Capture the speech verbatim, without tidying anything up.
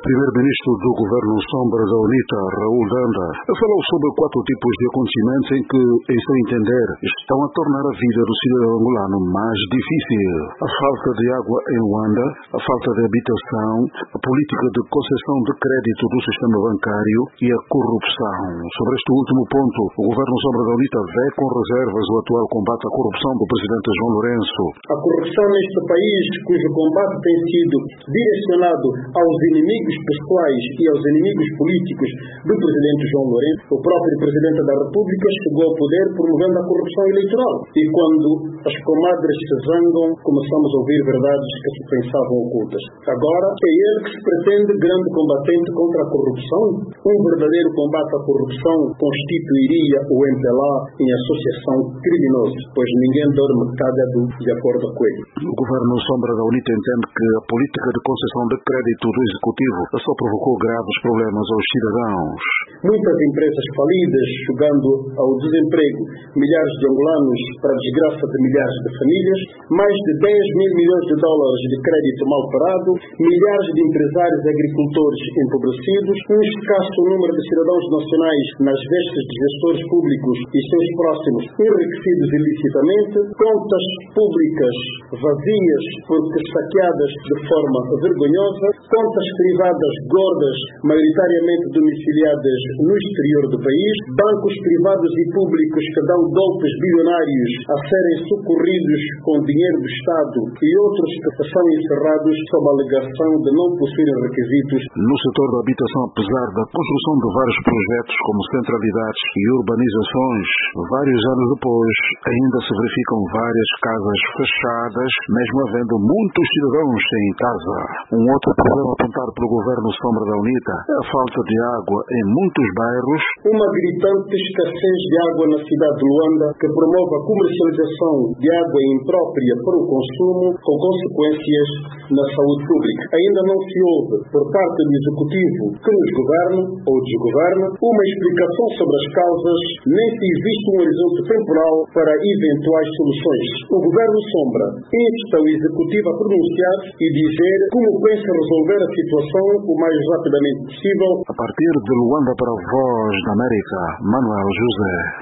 Primeiro-Ministro do Governo Sombra da UNITA, Raul Danda, falou sobre quatro tipos de acontecimentos em que, em seu entender, estão a tornar a vida do cidadão angolano mais difícil. A falta de água em Luanda, a falta de habitação, a política de concessão de crédito do sistema bancário e a corrupção. Sobre este último ponto, o Governo Sombra da UNITA vê com reservas o atual combate à corrupção do Presidente João Lourenço. A corrupção neste país, cujo combate tem sido direcionado aos inimigos pessoais e aos inimigos políticos do Presidente João Lourenço, o próprio Presidente da República chegou ao poder promovendo a corrupção eleitoral. E quando as comadres se zangam, começamos a ouvir verdades que se pensavam ocultas. Agora é ele que se pretende grande combatente contra a corrupção. Um verdadeiro combate à corrupção constituiria o M P L A em associação criminosa, pois ninguém dorme cágado de acordo com ele. O Governo Sombra da UNITA entende que a política de concessão de crédito do Executivo só provocou graves problemas aos cidadãos. Muitas empresas falidas, chegando ao desemprego milhares de angolanos para a desgraça de milhares de famílias, mais de dez mil milhões de dólares de crédito mal parado, milhares de empresários e agricultores empobrecidos, um escasso número de cidadãos nacionais nas vestes de gestores públicos e seus próximos enriquecidos ilicitamente, contas públicas vazias porque saqueadas de forma vergonhosa, contas privadas gordas, maioritariamente domiciliadas no exterior do país, bancos privados e públicos que dão golpes bilionários a serem socorridos com dinheiro do Estado e outros que são encerrados sob a alegação de não possuírem requisitos. No setor da habitação, apesar da construção de vários projetos como centralidades e urbanizações, vários anos depois ainda se verificam várias casas fechadas, mesmo havendo muitos cidadãos sem casa. Um outro problema apontado pelo Governo Sombra da UNITA é a falta de água em muitos bairros. Uma gritante escassez de água na cidade de Luanda que promove a comercialização de água imprópria para o consumo com consequências na saúde pública. Ainda não se ouve, por parte do Executivo que nos governa ou desgoverna, uma explicação sobre as causas, nem se existe um horizonte temporal para eventuais soluções. O Governo Sombra insta o Executivo a pronunciar-se e dizer como pensa resolver a situação o mais rapidamente possível. A partir de Luanda para a Voz da América, Manuel José.